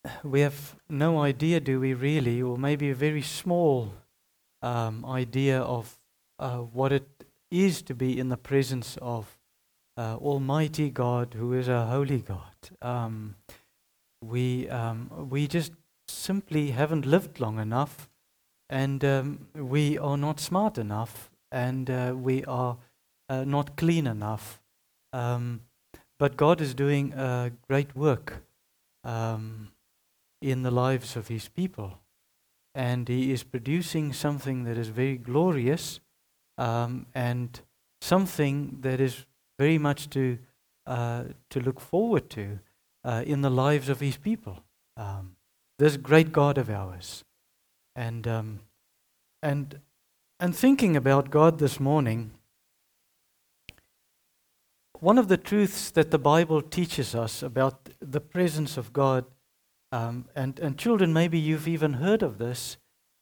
we have no idea, do we really, or maybe a very small idea of what it is to be in the presence of Almighty God, who is a holy God. We just simply haven't lived long enough, and we are not smart enough, and we are not clean enough. But God is doing a great work in the lives of His people, and He is producing something that is very glorious, and something that is very much to look forward to in the lives of His people. This great God of ours, and thinking about God this morning, one of the truths that the Bible teaches us about the presence of God, and children, maybe you've even heard of this,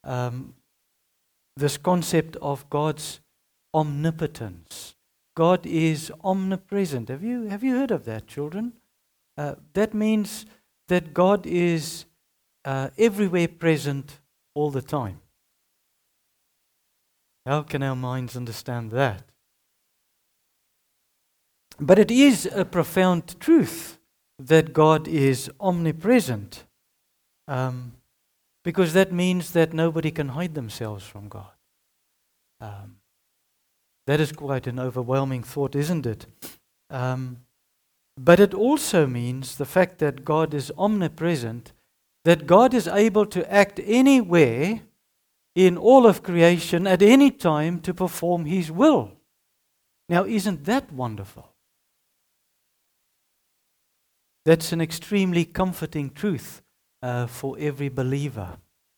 this concept of God's omnipotence. God is omnipresent. Have you heard of that, children? That means that God is everywhere present all the time. How can our minds understand that? But it is a profound truth that God is omnipresent, because that means that nobody can hide themselves from God. That is quite an overwhelming thought, isn't it? But it also means the fact that God is omnipresent, that God is able to act anywhere in all of creation at any time to perform His will. Now, isn't that wonderful? That's an extremely comforting truth for every believer.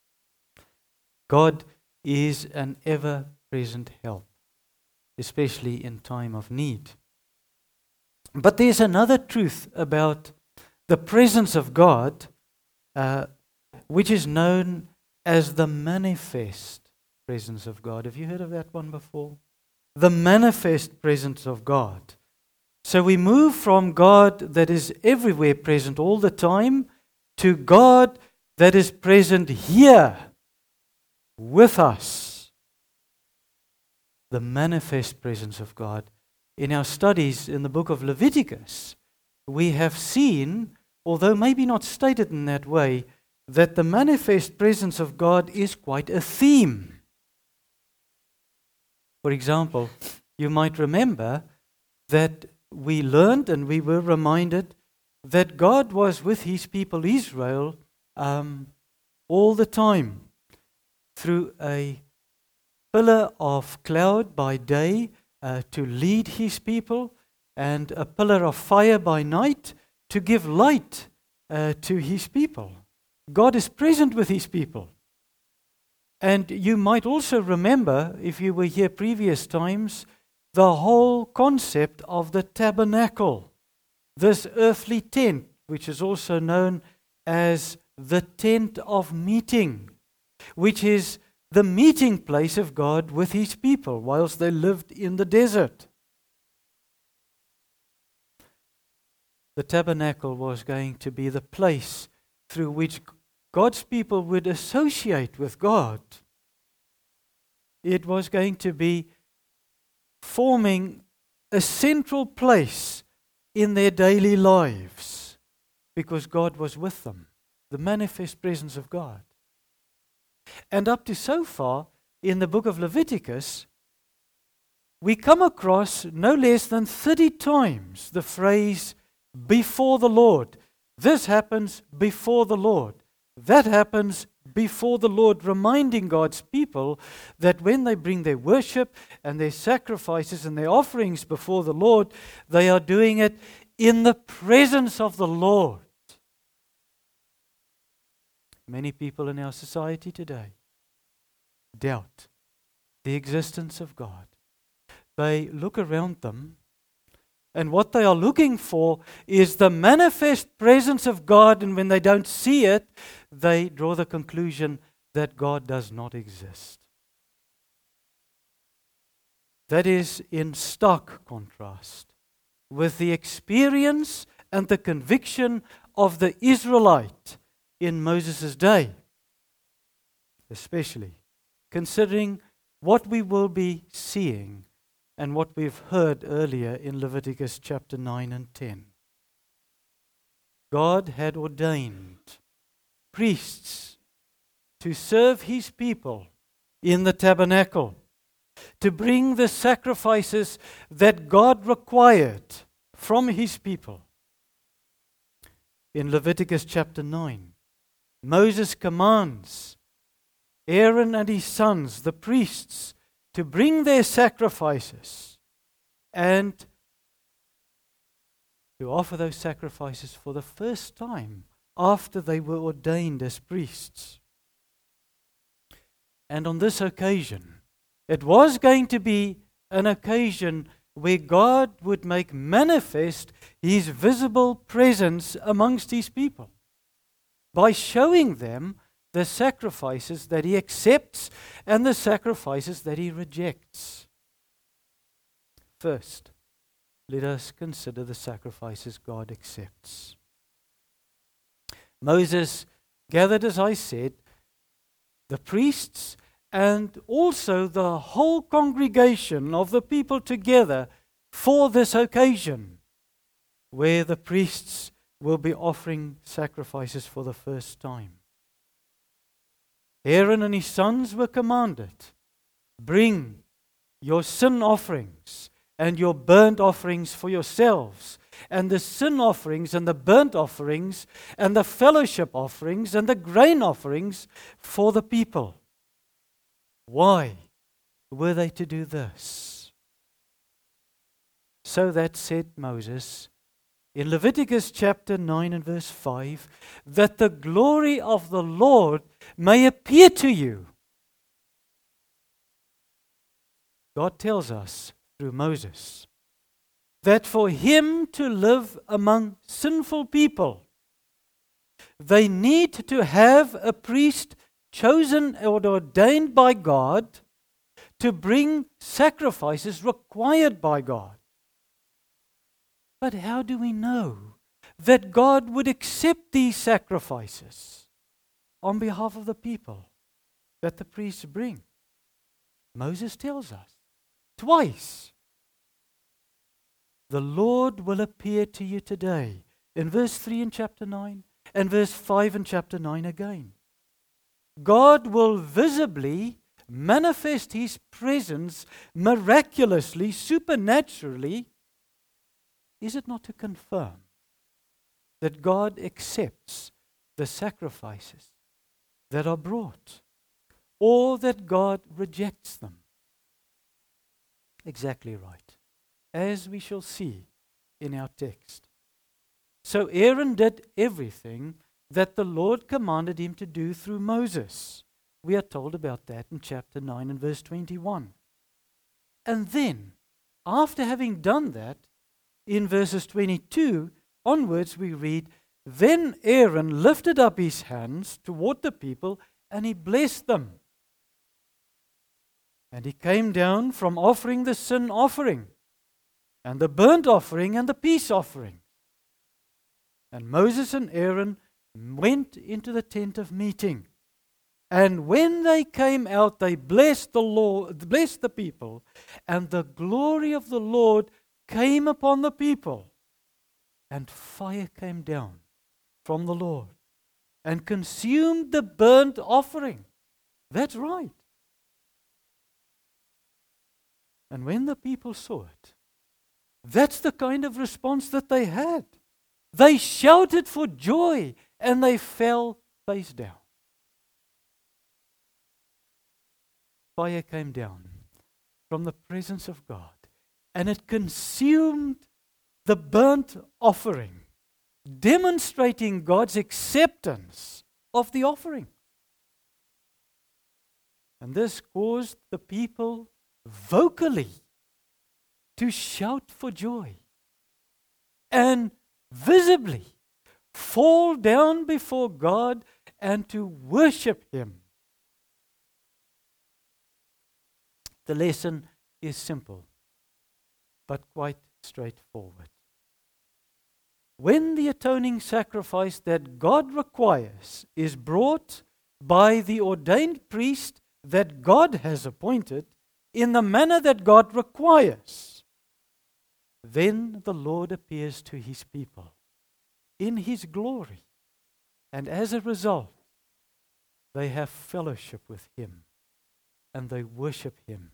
God is an ever-present help, especially in time of need. But there's another truth about the presence of God, which is known as the manifest presence of God. Have you heard of that one before? The manifest presence of God. So we move from God that is everywhere present all the time to God that is present here with us. The manifest presence of God. In our studies in the book of Leviticus, we have seen, although maybe not stated in that way, that the manifest presence of God is quite a theme. For example, you might remember that we learned and we were reminded that God was with His people Israel all the time through a pillar of cloud by day to lead His people, and a pillar of fire by night to give light to His people. God is present with His people. And you might also remember, if you were here previous times, the whole concept of the tabernacle, this earthly tent, which is also known as the tent of meeting, which is the meeting place of God with His people whilst they lived in the desert. The tabernacle was going to be the place through which God's people would associate with God. It was going to be forming a central place in their daily lives because God was with them, the manifest presence of God. And up to so far, in the book of Leviticus, we come across no less than 30 times the phrase, before the Lord. This happens before the Lord. That happens before the Lord, reminding God's people that when they bring their worship and their sacrifices and their offerings before the Lord, they are doing it in the presence of the Lord. Many people in our society today doubt the existence of God. They look around them, and what they are looking for is the manifest presence of God, and when they don't see it, they draw the conclusion that God does not exist. That is in stark contrast with the experience and the conviction of the Israelite in Moses' day, especially considering what we will be seeing and what we've heard earlier in Leviticus chapter 9 and 10. God had ordained priests to serve His people in the tabernacle, to bring the sacrifices that God required from His people. In Leviticus chapter 9, Moses commands Aaron and his sons, the priests, to bring their sacrifices and to offer those sacrifices for the first time after they were ordained as priests. And on this occasion, it was going to be an occasion where God would make manifest His visible presence amongst His people by showing them the sacrifices that He accepts and the sacrifices that He rejects. First, let us consider the sacrifices God accepts. Moses gathered, as I said, the priests and also the whole congregation of the people together for this occasion, where the priests will be offering sacrifices for the first time. Aaron and his sons were commanded, bring your sin offerings and your burnt offerings for yourselves, and the sin offerings and the burnt offerings and the fellowship offerings and the grain offerings for the people. Why were they to do this? So that, said Moses, in Leviticus chapter 9 and verse 5, that the glory of the Lord may appear to you. God tells us through Moses that for Him to live among sinful people, they need to have a priest chosen or ordained by God to bring sacrifices required by God. But how do we know that God would accept these sacrifices on behalf of the people that the priests bring? Moses tells us twice. The Lord will appear to you today, in verse 3 in chapter 9 and verse 5 in chapter 9 again. God will visibly manifest His presence miraculously, supernaturally. Is it not to confirm that God accepts the sacrifices that are brought, or that God rejects them? Exactly right, as we shall see in our text. So Aaron did everything that the Lord commanded him to do through Moses. We are told about that in chapter 9 and verse 21. And then, after having done that, in verses 22 onwards we read, then Aaron lifted up his hands toward the people and he blessed them. And he came down from offering the sin offering and the burnt offering and the peace offering. And Moses and Aaron went into the tent of meeting. And when they came out, they blessed the Lord, blessed the people, and the glory of the Lord came upon the people. And fire came down from the Lord and consumed the burnt offering. That's right. And when the people saw it, that's the kind of response that they had. They shouted for joy and they fell face down. Fire came down from the presence of God and it consumed the burnt offering, demonstrating God's acceptance of the offering. And this caused the people vocally to shout for joy and visibly fall down before God and to worship Him. The lesson is simple, but quite straightforward. when the atoning sacrifice that God requires is brought by the ordained priest that God has appointed in the manner that God requires, then the Lord appears to his people in his glory. And as a result, they have fellowship with him and they worship him.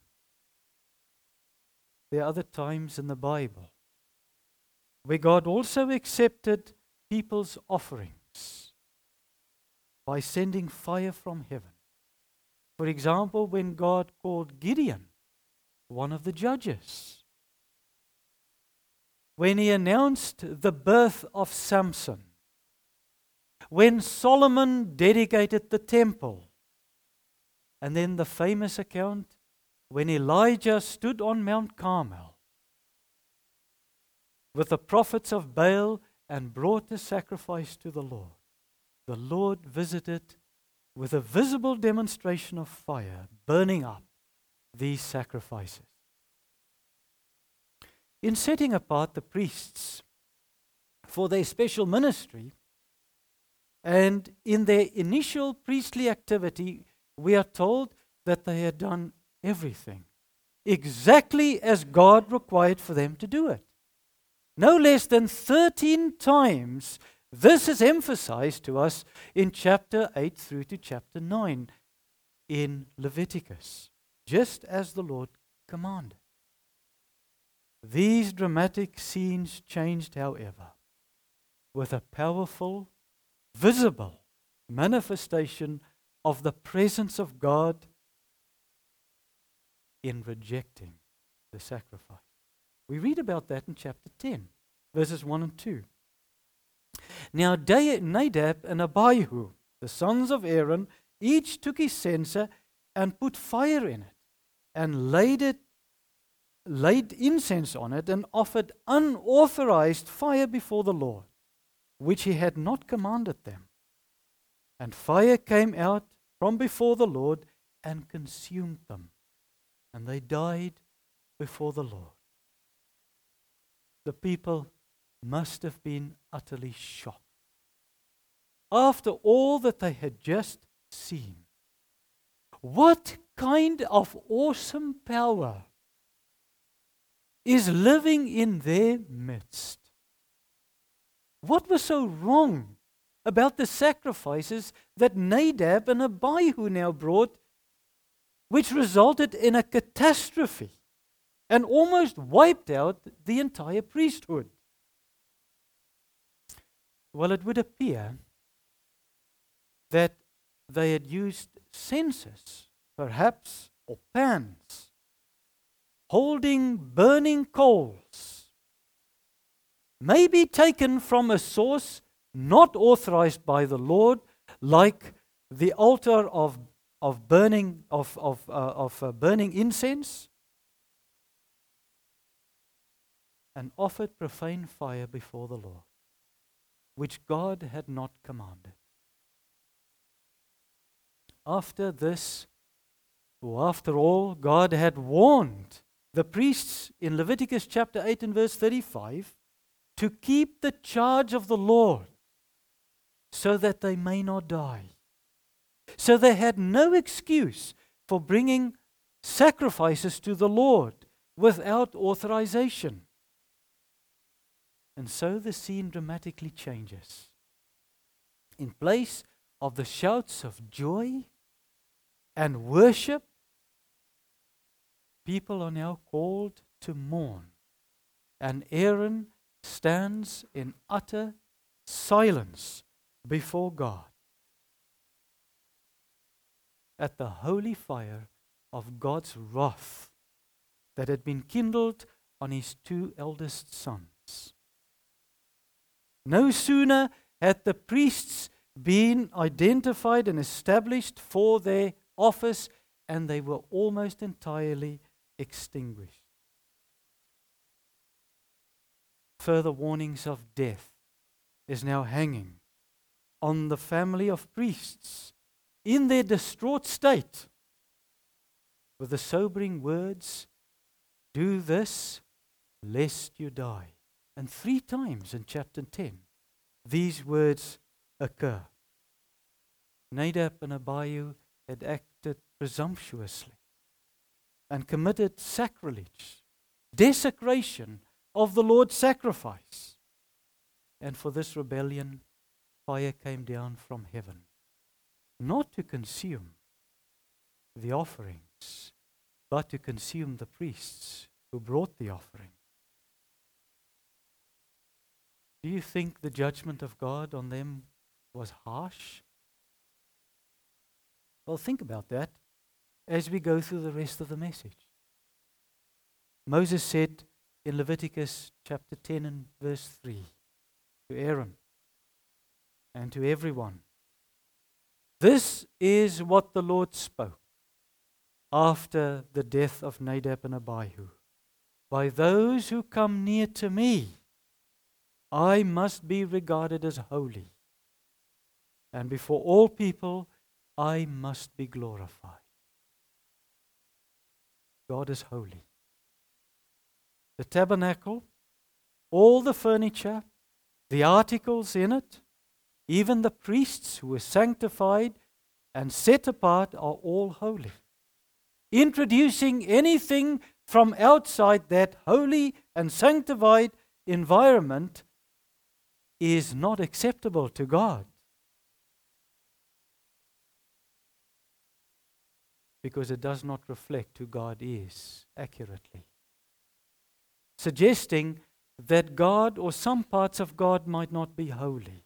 There are other times in the Bible where God also accepted people's offerings by sending fire from heaven. For example, when God called Gideon, one of the judges, when he announced the birth of Samson, when Solomon dedicated the temple, and then the famous account when Elijah stood on Mount Carmel with the prophets of Baal and brought a sacrifice to the Lord visited with a visible demonstration of fire burning up these sacrifices. In setting apart the priests for their special ministry and in their initial priestly activity, we are told that they had done everything exactly as God required for them to do it. No less than 13 times this is emphasized to us in chapter 8 through to chapter 9 in Leviticus, just as the Lord commanded. These dramatic scenes changed, however, with a powerful, visible manifestation of the presence of God in rejecting the sacrifice. We read about that in chapter 10, verses 1 and 2. Now Nadab and Abihu, the sons of Aaron, each took his censer and put fire in it, and laid incense on it, and offered unauthorized fire before the Lord, which he had not commanded them. And fire came out from before the Lord and consumed them, and they died before the Lord. The people must have been utterly shocked after all that they had just seen. What kind of awesome power is living in their midst? What was so wrong about the sacrifices that Nadab and Abihu now brought, which resulted in a catastrophe and almost wiped out the entire priesthood? Well, it would appear that they had used censers, perhaps, or pans, holding burning coals, maybe taken from a source not authorized by the Lord, like the altar of burning incense, and offered profane fire before the Lord, which God had not commanded. After this, or after all, God had warned the priests in Leviticus chapter 8 and verse 35 to keep the charge of the Lord so that they may not die. So they had no excuse for bringing sacrifices to the Lord without authorization. And so the scene dramatically changes. In place of the shouts of joy and worship, people are now called to mourn. And Aaron stands in utter silence before God at the holy fire of God's wrath that had been kindled on his two eldest sons. No sooner had the priests been identified and established for their office, and they were almost entirely extinguished. Further warnings of death is now hanging on the family of priests in their distraught state, with the sobering words, "Do this, lest you die." And 3 times in chapter 10, these words occur. Nadab and Abihu had acted presumptuously and committed sacrilege, desecration of the Lord's sacrifice. And for this rebellion, fire came down from heaven, not to consume the offerings, but to consume the priests who brought the offering. Do you think the judgment of God on them was harsh? Well, think about that as we go through the rest of the message. Moses said in Leviticus chapter 10 and verse 3 to Aaron and to everyone, "This is what the Lord spoke after the death of Nadab and Abihu. By those who come near to me, I must be regarded as holy, and before all people, I must be glorified." God is holy. The tabernacle, all the furniture, the articles in it, even the priests who were sanctified and set apart are all holy. Introducing anything from outside that holy and sanctified environment is not acceptable to God, because it does not reflect who God is accurately, suggesting that God or some parts of God might not be holy.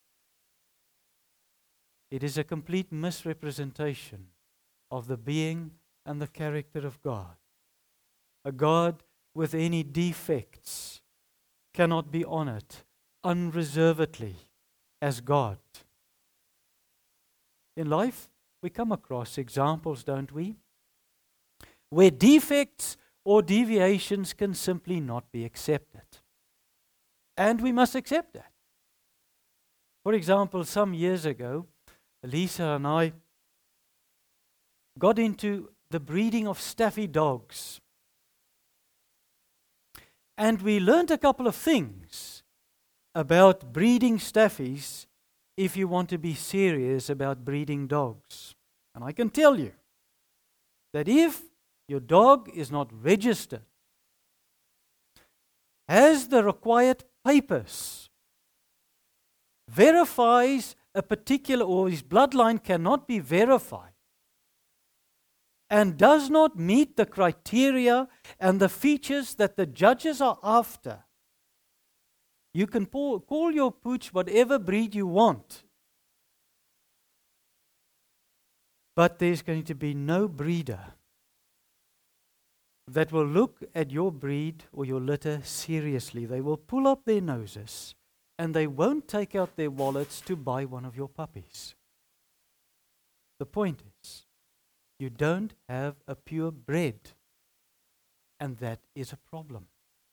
It is a complete misrepresentation of the being and the character of God. A God with any defects cannot be honored unreservedly as God. In life, we come across examples, don't we, where defects or deviations can simply not be accepted. And we must accept that. For example, some years ago, Lisa and I got into the breeding of staffy dogs. And we learned a couple of things about breeding staffies if you want to be serious about breeding dogs. And I can tell you that if your dog is not registered, has the required papers, verifies a particular, or his bloodline cannot be verified, and does not meet the criteria and the features that the judges are after, you can call your pooch whatever breed you want. But there's going to be no breeder that will look at your breed or your litter seriously. They will pull up their noses and they won't take out their wallets to buy one of your puppies. The point is, you don't have a pure bred, and that is a problem.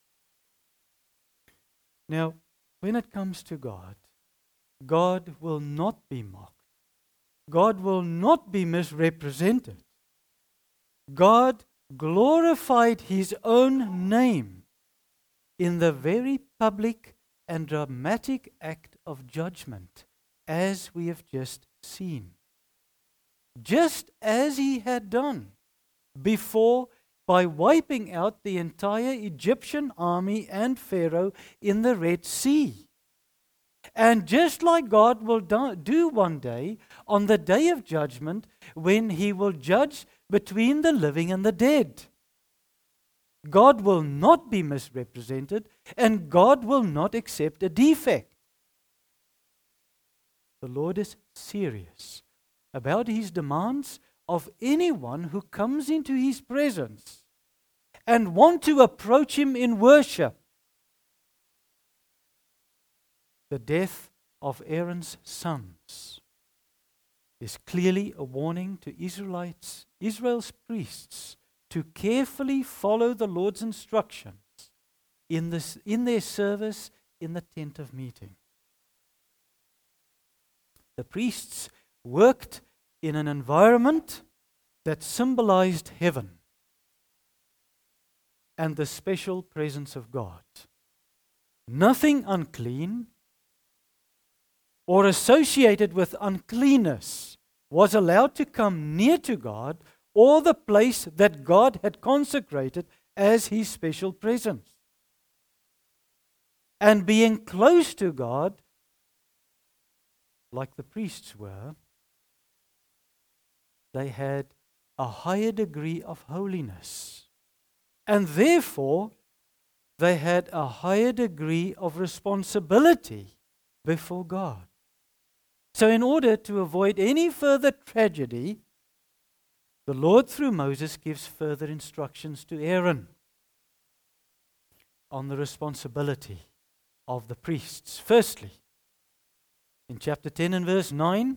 Now, when it comes to God, God will not be mocked. God will not be misrepresented. God glorified His own name in the very public and dramatic act of judgment, as we have just seen. Just as He had done before by wiping out the entire Egyptian army and Pharaoh in the Red Sea. And just like God will do one day, on the day of judgment, when He will judge between the living and the dead. God will not be misrepresented, and God will not accept a defect. The Lord is serious about His demands of anyone who comes into His presence and want to approach Him in worship. The death of Aaron's sons is clearly a warning to Israel's priests to carefully follow the Lord's instructions in their service in the tent of meeting. The priests worked in an environment that symbolized heaven and the special presence of God. nothing unclean or associated with uncleanness was allowed to come near to God or the place that God had consecrated as His special presence. And being close to God, like the priests were, they had a higher degree of holiness. And therefore, they had a higher degree of responsibility before God. So in order to avoid any further tragedy, the Lord through Moses gives further instructions to Aaron on the responsibility of the priests. Firstly, in chapter 10 and verse 9,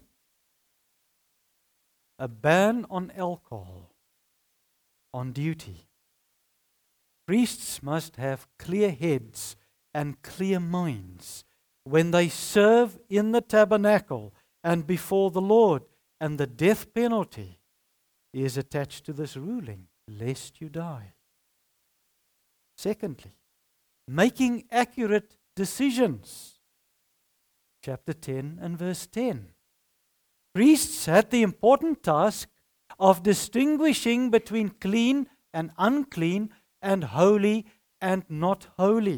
a ban on alcohol on duty. Priests must have clear heads and clear minds when they serve in the tabernacle and before the Lord, and the death penalty is attached to this ruling, lest you die. Secondly, making accurate decisions. Chapter 10 and verse 10. Priests had the important task of distinguishing between clean and unclean, and holy and not holy.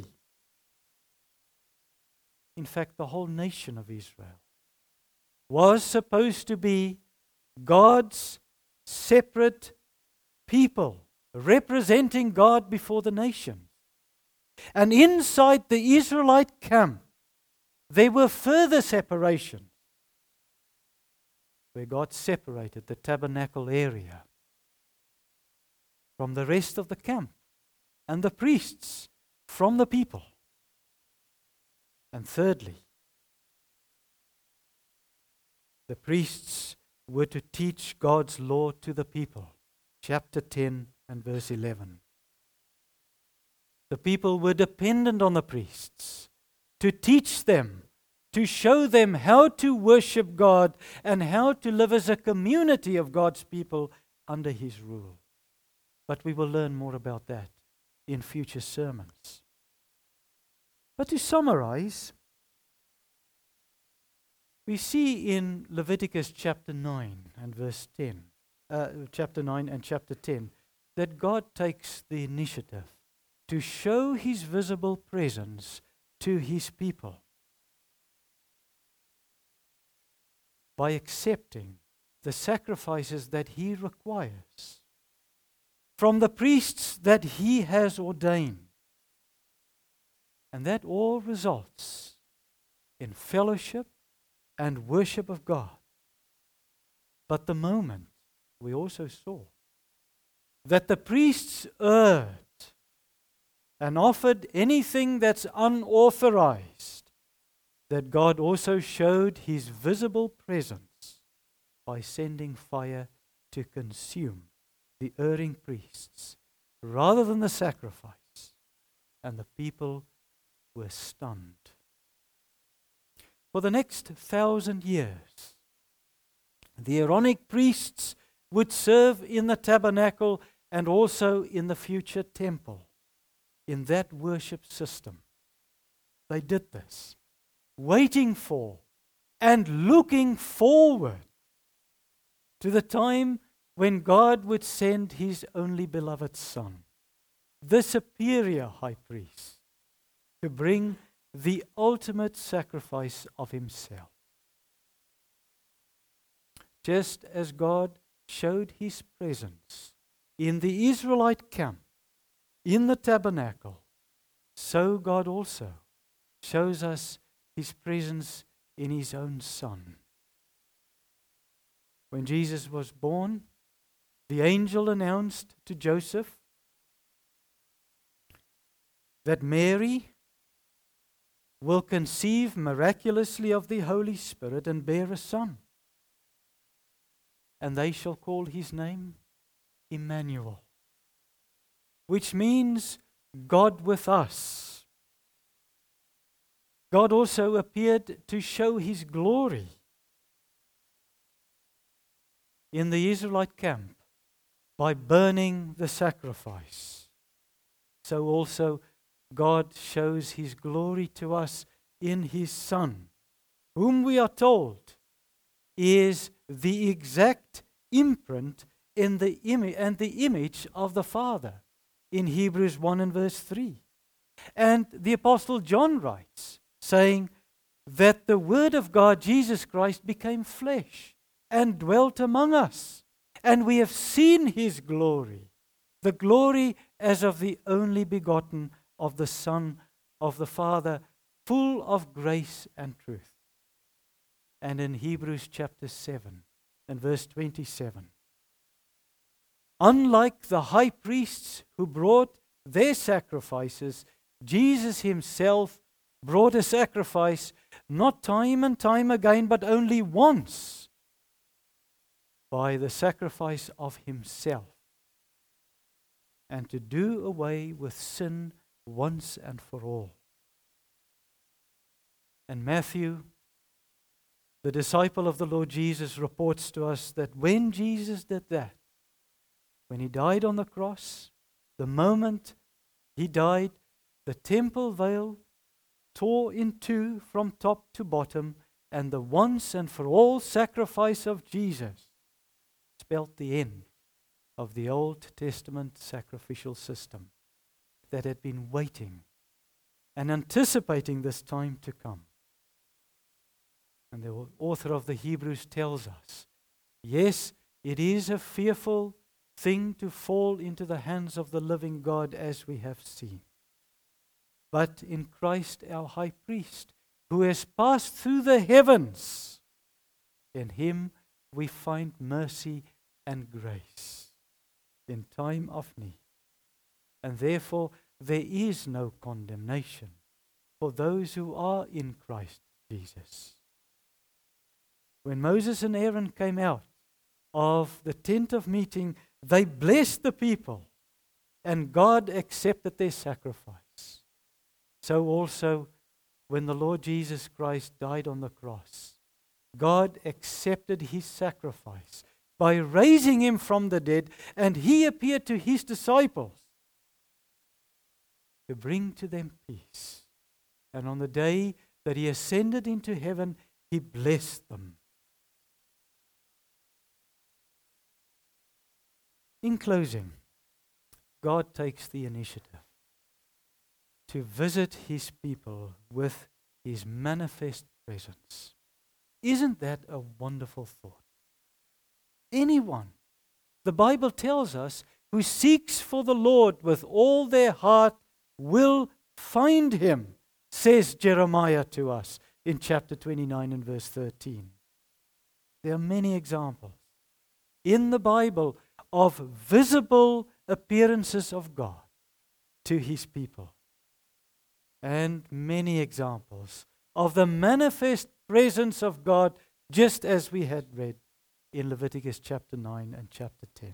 In fact, the whole nation of Israel was supposed to be God's separate people, representing God before the nations. And inside the Israelite camp, there were further separations, where God separated the tabernacle area from the rest of the camp, and the priests from the people. And thirdly, the priests were to teach God's law to the people. Chapter 10 and verse 11. The people were dependent on the priests to teach them, to show them how to worship God and how to live as a community of God's people under His rule. But we will learn more about that in future sermons. But to summarize, we see in Leviticus chapter 9 and verse 10, chapter 9 and chapter 10, that God takes the initiative to show His visible presence to His people by accepting the sacrifices that He requires from the priests that He has ordained. And that all results in fellowship and worship of God. But the moment we also saw that the priests erred and offered anything that's unauthorized, that God also showed His visible presence by sending fire to consume the erring priests rather than the sacrifice, and the people were stunned. For the next 1,000 years, the Aaronic priests would serve in the tabernacle and also in the future temple, in that worship system. They did this, waiting for and looking forward to the time when God would send His only beloved Son, the superior high priest, to bring the ultimate sacrifice of Himself. Just as God showed His presence in the Israelite camp, in the tabernacle, so God also shows us His presence in His own Son. When Jesus was born, the angel announced to Joseph that Mary will conceive miraculously of the Holy Spirit and bear a son. And they shall call His name Emmanuel, which means God with us. God also appeared to show His glory in the Israelite camp by burning the sacrifice. So also God shows His glory to us in His Son, whom we are told is the exact imprint in the image of the Father in Hebrews 1 and verse 3. And the Apostle John writes, saying that the Word of God, Jesus Christ, became flesh and dwelt among us. And we have seen His glory, the glory as of the only begotten of the Son of the Father, full of grace and truth. And in Hebrews chapter 7 and verse 27, unlike the high priests who brought their sacrifices, Jesus Himself brought a sacrifice not time and time again, but only once, by the sacrifice of Himself, and to do away with sin once and for all. And Matthew, the disciple of the Lord Jesus, reports to us that when Jesus did that, when He died on the cross, the moment He died, the temple veil tore in two from top to bottom, and the once and for all sacrifice of Jesus spelled the end of the Old Testament sacrificial system that had been waiting and anticipating this time to come. And the author of the Hebrews tells us, yes, it is a fearful thing to fall into the hands of the living God, as we have seen. But in Christ our high priest, who has passed through the heavens, in Him we find mercy and grace in time of need. And therefore there is no condemnation for those who are in Christ Jesus. When Moses and Aaron came out of the tent of meeting, they blessed the people, and God accepted their sacrifice. So also, when the Lord Jesus Christ died on the cross, God accepted His sacrifice by raising Him from the dead, and He appeared to His disciples to bring to them peace. And on the day that He ascended into heaven, He blessed them. In closing, God takes the initiative to visit His people with His manifest presence. Isn't that a wonderful thought? Anyone, the Bible tells us, who seeks for the Lord with all their heart will find Him, says Jeremiah to us in chapter 29 and verse 13. There are many examples in the Bible of visible appearances of God to His people, and many examples of the manifest presence of God, just as we had read in Leviticus chapter 9 and chapter 10.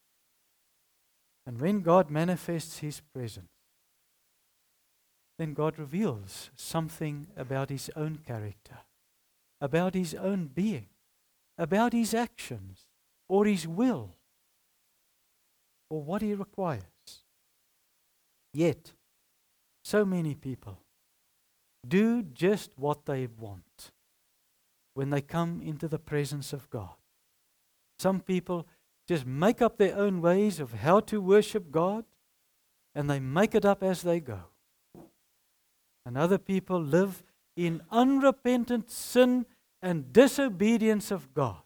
And when God manifests His presence, then God reveals something about His own character, about His own being, about His actions, or His will, or what He requires. Yet, so many people do just what they want when they come into the presence of God. Some people just make up their own ways of how to worship God, and they make it up as they go. And other people live in unrepentant sin and disobedience of God.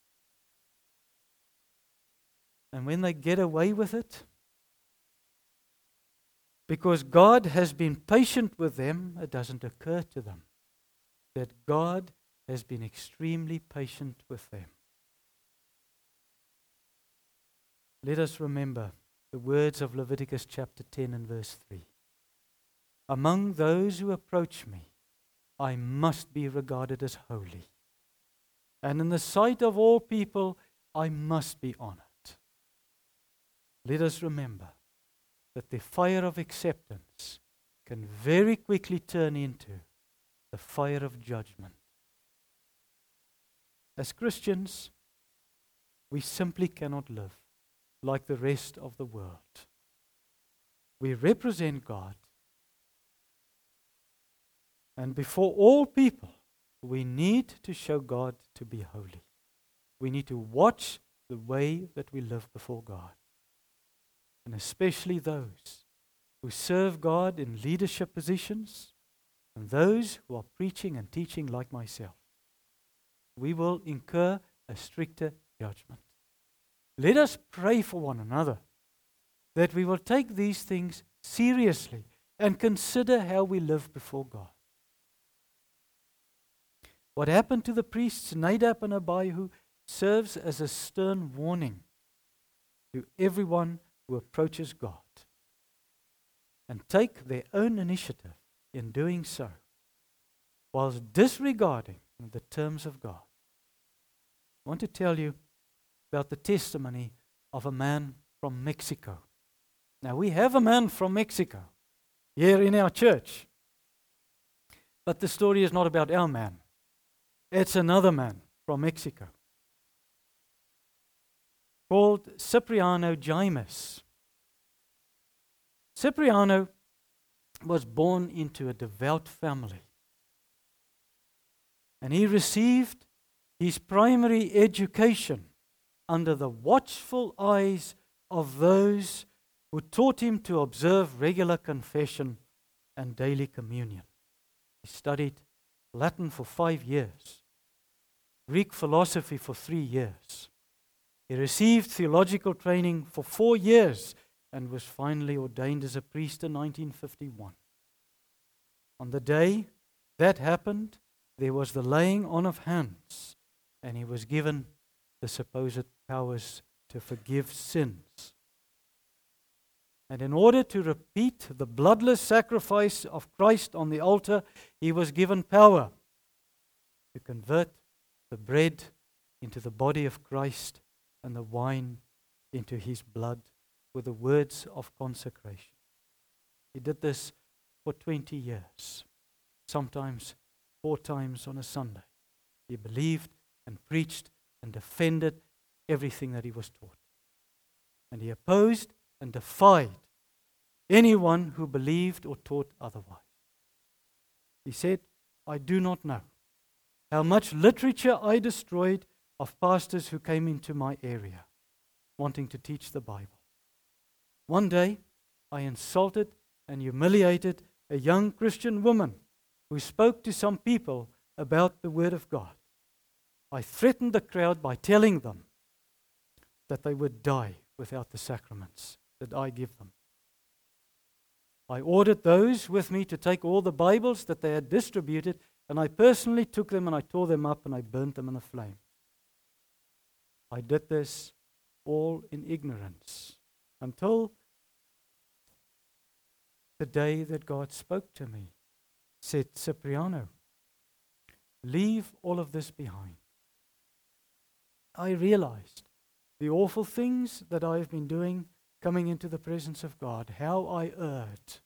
And when they get away with it, because God has been patient with them, it doesn't occur to them that God has been extremely patient with them. Let us remember the words of Leviticus chapter 10 and verse 3. Among those who approach me, I must be regarded as holy. And in the sight of all people, I must be honored. Let us remember that the fire of acceptance can very quickly turn into the fire of judgment. As Christians, we simply cannot live like the rest of the world. We represent God, And before all people, we need to show God to be holy. We need to watch the way that we live before God. And especially those who serve God in leadership positions and those who are preaching and teaching like myself. We will incur a stricter judgment. Let us pray for one another that we will take these things seriously and consider how we live before God. What happened to the priests Nadab and Abihu serves as a stern warning to everyone who approaches God and take their own initiative in doing so, whilst disregarding the terms of God. I want to tell you about the testimony of a man from Mexico. Now, we have a man from Mexico here in our church, but the story is not about our man. It's another man from Mexico called Cipriano Jaimes. Cipriano was born into a devout family, and he received his primary education under the watchful eyes of those who taught him to observe regular confession and daily communion. He studied Latin for 5 years, Greek philosophy for 3 years. He received theological training for 4 years and was finally ordained as a priest in 1951. On the day that happened, there was the laying on of hands, and he was given the supposed powers to forgive sins. And in order to repeat the bloodless sacrifice of Christ on the altar, he was given power to convert the bread into the body of Christ and the wine into his blood with the words of consecration. He did this for 20 years, sometimes 4 times on a Sunday. He believed and preached and defended everything that he was taught. And he opposed and defied anyone who believed or taught otherwise. He said, I do not know how much literature I destroyed of pastors who came into my area wanting to teach the Bible. One day, I insulted and humiliated a young Christian woman who spoke to some people about the Word of God. I threatened the crowd by telling them that they would die without the sacraments that I give them. I ordered those with me to take all the Bibles that they had distributed, and I personally took them and I tore them up and I burnt them in a flame. I did this all in ignorance until the day that God spoke to me, said, Cipriano, leave all of this behind. I realized the awful things that I have been doing coming into the presence of God, how I erred.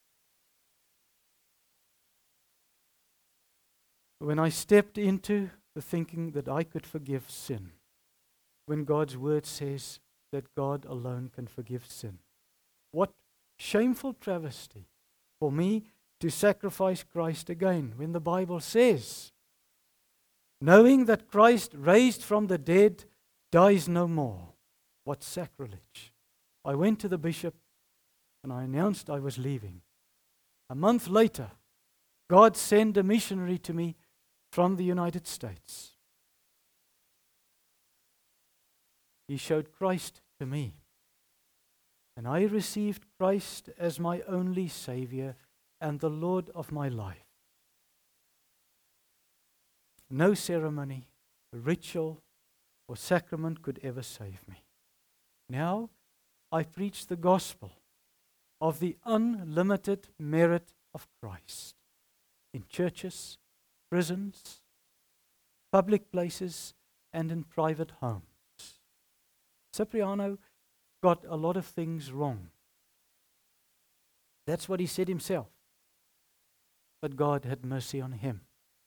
When I stepped into the thinking that I could forgive sin, when God's word says that God alone can forgive sin. What shameful travesty for me to sacrifice Christ again when the Bible says, knowing that Christ raised from the dead dies no more. What sacrilege. I went to the bishop and I announced I was leaving. A month later, God sent a missionary to me from the United States. He showed Christ to me, and I received Christ as my only Savior and the Lord of my life. No ceremony, ritual, or sacrament could ever save me. Now I preach the gospel of the unlimited merit of Christ in churches, prisons, public places, and in private homes. Cipriano got a lot of things wrong. That's what he said himself. But God had mercy on him.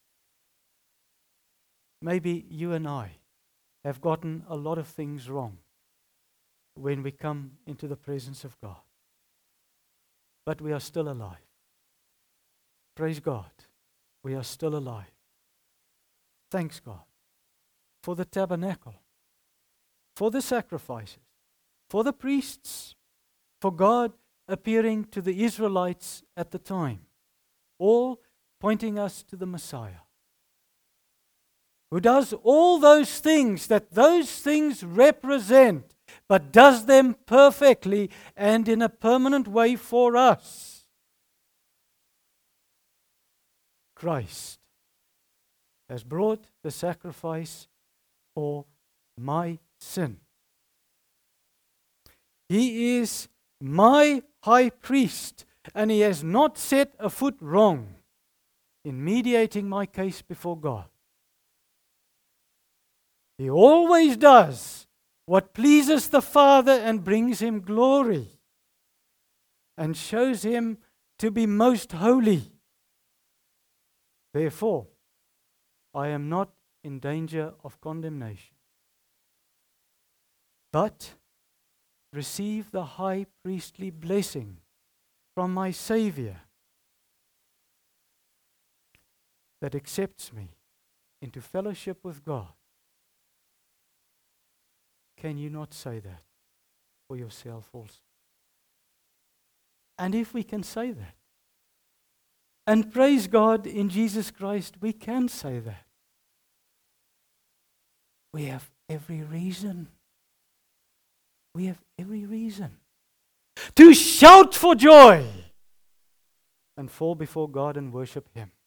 Maybe you and I have gotten a lot of things wrong when we come into the presence of God. But we are still alive. Praise God. we are still alive. Thanks God for the tabernacle, for the sacrifices, for the priests, for God appearing to the Israelites at the time, all pointing us to the Messiah, who does all those things that those things represent, but does them perfectly and in a permanent way for us. Christ has brought the sacrifice for my sin. He is my high priest, and he has not set a foot wrong in mediating my case before God. He always does what pleases the Father and brings him glory and shows him to be most holy. Therefore, I am not in danger of condemnation, but receive the high priestly blessing from my Savior that accepts me into fellowship with God. Can you not say that for yourself also? And if we can say that, and praise God in Jesus Christ, we can say that. We have every reason. We have every reason to shout for joy and fall before God and worship Him.